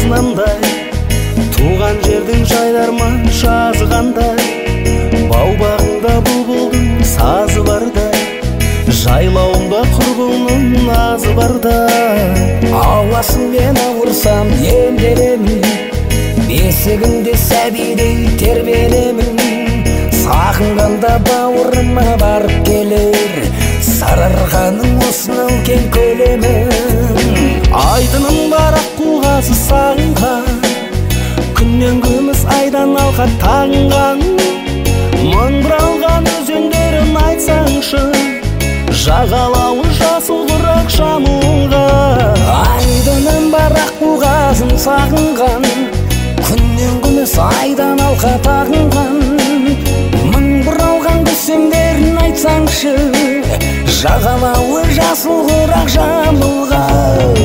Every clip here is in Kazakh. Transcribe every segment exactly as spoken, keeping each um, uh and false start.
азынандай, туған жердің жайдарман жазғандай, бау-бағыңда бұлбұлдың сазы бардай, жайлауында құрбыңның назы бардай. Ауасымен ауырсам емделемін, бесігімде сәбидей тербелемін. Сағынғанда бауырыма барып келер, сарырғаның осынау кең көлемін. Айдының бар аққу-қазы сағынған, күннен күміс айдан алқа тағынған. Мың бұралған өзендерін айтсаңшы, жағалауы жасыл құрақ жамылған. Айдының бар аққу-қазын сағынған, күннен күміс айдан алқа тағынған. Мың бұралған көсемдерін айтсаңшы, жағалауы жасыл құрақ жамылған.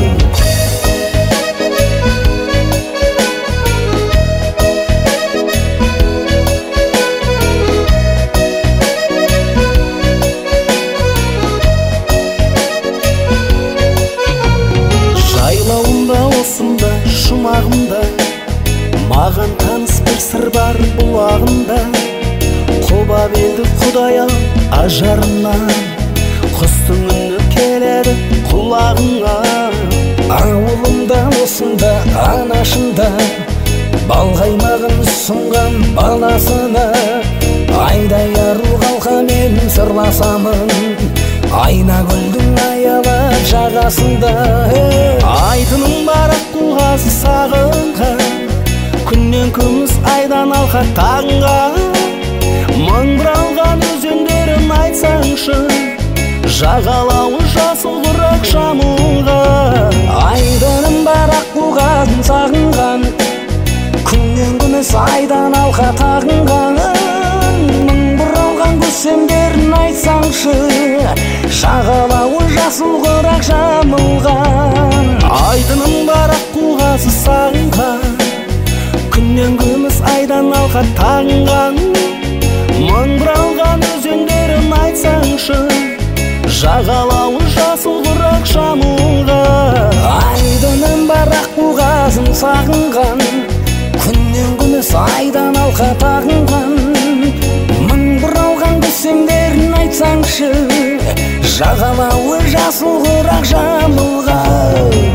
Жайлауында осында жұмағымда, маған таныс бір сыр бар бұлағында. Құба белді Құдай-ау ажарынан, құстың үні келеді құлағыңа. Ауылымда осында анашында, балқаймағын сұнған баласына. Айдай ару қалқамен сырласамын, Айнагүлдің аялап жағасында. Айдының бар аққу-қазы сағынған, күннен күміс айдан алқа тағынған. Мың бұралған өзендерін айтсаңшы, жағалауы жасыл құрақ жамылған. Айдының бар аққу-қазын сағынған, күннен күміс айдан алқа тағынған. Мың бұралған көсемдерін айтсаңшы, жағалауы жасыл құрақ жамылған. Айдының бар аққу-қазы сағынған, күннен күміс айдан алқа тағынған. Мың бұралған өзендерін айтсаңшы, жағалауы жасыл құрақ жамылған. Айдының бар аққу-қазын сағынған, күннен күміс айдан алқа тағынған. Мың бұралған көсемдерін айтсаңшы, жағалауы жасыл құрақ жамылған.